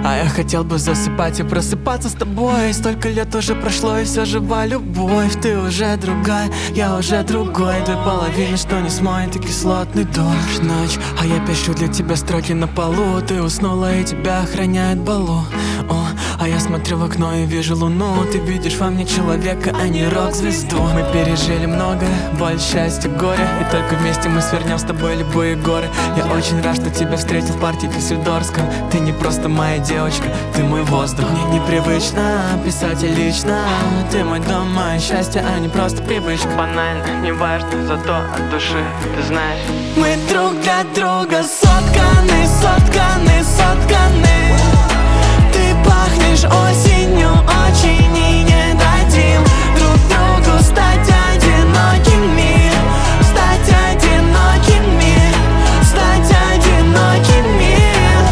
А я хотел бы засыпать и просыпаться с тобой. Столько лет уже прошло, и все жива любовь. Ты уже другая, я уже другой. Две половины, что не смоет, и кислотный дождь. Ночь, а я пишу для тебя строки на полу. Ты уснула, и тебя охраняет Балу. А я смотрю в окно и вижу луну. Ты видишь во мне человека, а не рок-звезду. Мы пережили многое, боль, счастье, горе. И только вместе мы свернем с тобой любые горы. Я очень рад, что тебя встретил в парке Дюссельдорфском. Ты не просто моя девочка, ты мой воздух. Мне непривычно писать лично. Ты мой дом, мое счастье, а не просто привычка. Банально, не важно, зато от души, ты знаешь. Мы друг для друга сотканы, сотканы, сотканы. Ты пахнешь осенью очень, и не дадим друг другу стать одинокими. Стать одинокими, стать одинокими.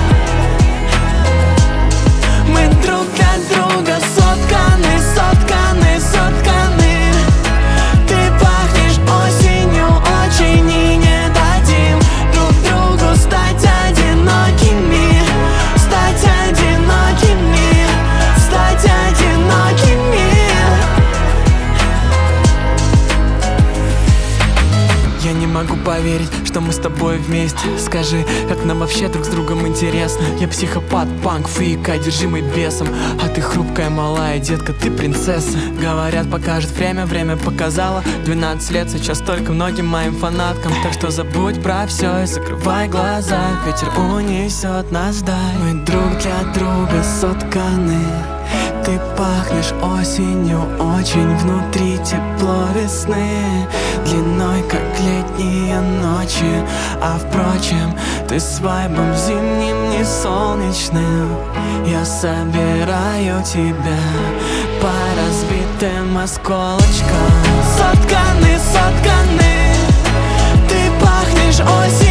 Мы друг для друга сотканы, сотканы, сотканы. Ты пахнешь осенью очень, и не дадим друг другу стать одинокими. Стать одинокими, стать одинокими. Я не могу поверить, что мы с тобой вместе. Скажи, как нам вообще друг с другом интересно. Я психопат, панк, фрик, одержимый бесом. А ты хрупкая, малая детка, ты принцесса. Говорят, покажет время, время показало. 12 лет сейчас только многим моим фанаткам. Так что забудь про все и закрывай глаза. Ветер унесет нас вдаль. Мы друг для друга сотканы. Ты пахнешь осенью очень, внутри тепло весны, длиной как летние ночи. А впрочем, ты с вайбом зимним, не солнечным. Я собираю тебя по разбитым осколочкам. Сотканы, сотканы. Ты пахнешь осенью.